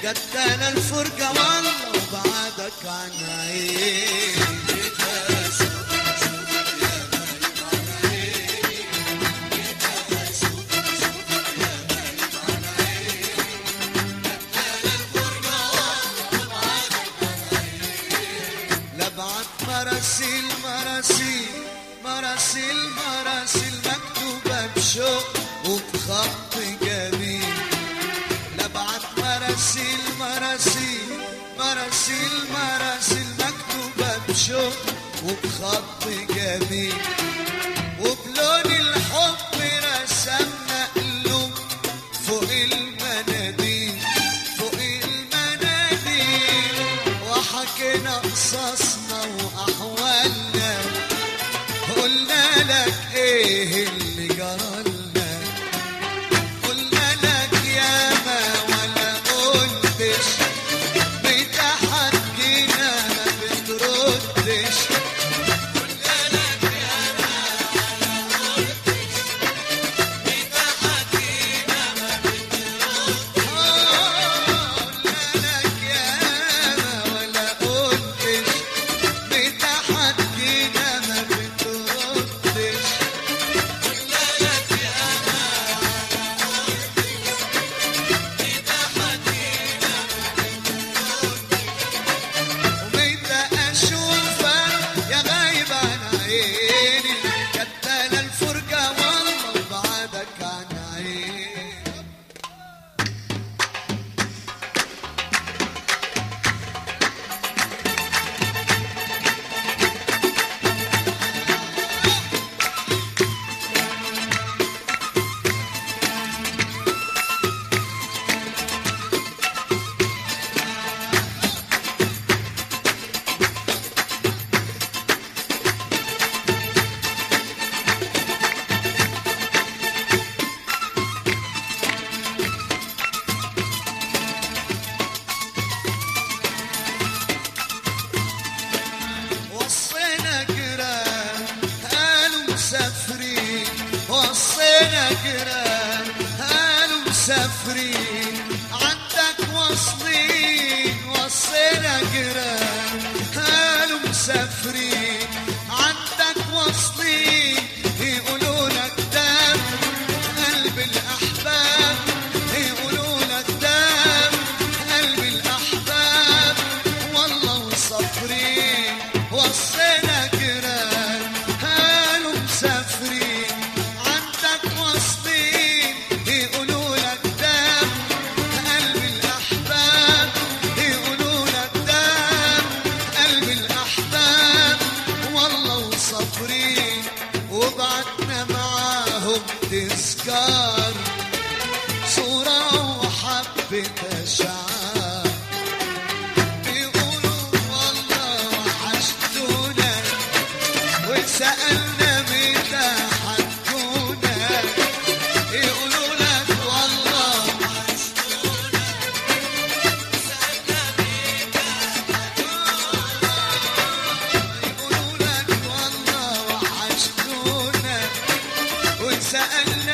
كتانا الفرقة والله وبعدك عن عيني. مراسيل مراسيل مراسيل مراسيل مكتوبة بشوق وبخط جميل. لبعت مراسيل مراسيل مراسيل مراسيل مكتوبة بشوق وبخط جميل. وبلون الحب رسمنا قلوب فوق المناديل فوق المناديل. وحكينا قصصنا وأحوالنا قلنا لك ايه اللي جرالنا. قلنا لك ياما ولا قلتش بتحكينا ما بتردش. قلنا لك ياما ولا قلتش بتحكينا ما بتردش. قلنا لك ياما ولا قلتش بتحكينا ما بتردش. قلنا لك ياما بتحكينا وبقيت اشوفك يا غايب عن عيني. كتانا الفرقة والله وبعدك عن عيني. وصينا جيران قالوا مسافرين. وصينا جيران قالوا مسافرين عندك واصلين. وصينا جيران قالوا مسافرين عندك واصلين. يقولوا لك دم قلب الأحباب. يقولوا لك دم قلب الأحباب والله وصابرين. وصينا جيران قالوا مسافرين عندك واصلين. يقولوا لك دم قلب الأحباب. يقولوا لك دم قلب الأحباب والله وصابرين. وبعتنا معاهم تذكار صورة وحبة أشعار. بيقولوا والله وحشتونا وسألنا متى حتكونا. يقولوا لك والله وحشتونا وسألنا متى حتكونا. يقولوا لك والله وحشتونا وسألنا